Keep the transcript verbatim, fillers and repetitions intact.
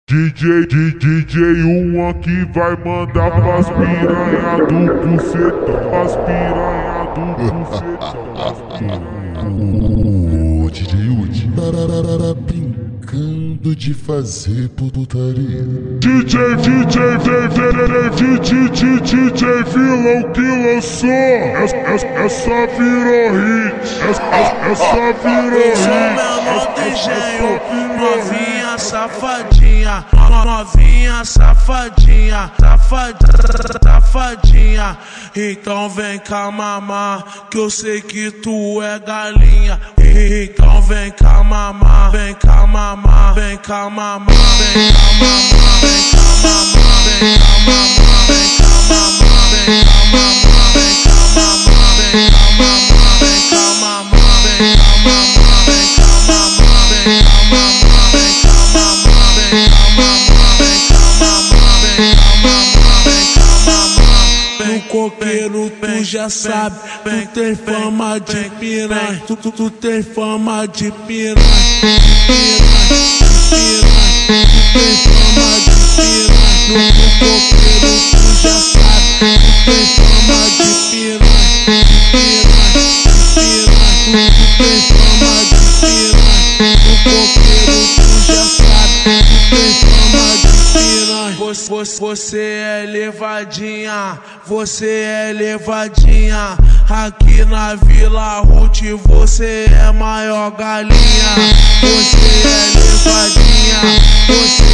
D J, D J um aqui vai mandar pras piranha do bucetão, pras piranha do bucetão, pras piranha. O D J Udi brincando de fazer putaria. D J, D J, D J, D J vilão que lançou, essa virou hit, essa virou hit. Esse é o menor D J, novinha safadinha, novinha safadinha, safadinha, safadinha. Então vem cá mamar, que eu sei que tu é galinha. Então vem cá mamar, vem cá mamar, vem cá mamar, vem cá mamar, vem cá mamar, vem cá mamar, vem cá mamar, vem cá mamar, vem cá mamar, vem cá mamar, vem cá mamar, vem cá mamar, vem cá mamar, vem cá mamar, vem cá mamar, vem cá mamar, vem cá mamar, vem cá mamar, vem cá mamar. No coqueiro tu já sabe, tu tem fama de piranha, tu, tu, tu tem fama de piranha, de piranha, de piranha, tu tem fama de piranha. No, no coqueiro tu já sabe, tu tem fama de piranha, de piranha, de piranha, tu, tu tem fama de piranha. No coqueiro tu já sabe, tu tem fama de piranha. Você, você é levadinha, você é levadinha. Aqui na Vila Ruth você é maior galinha. Você é levadinha, você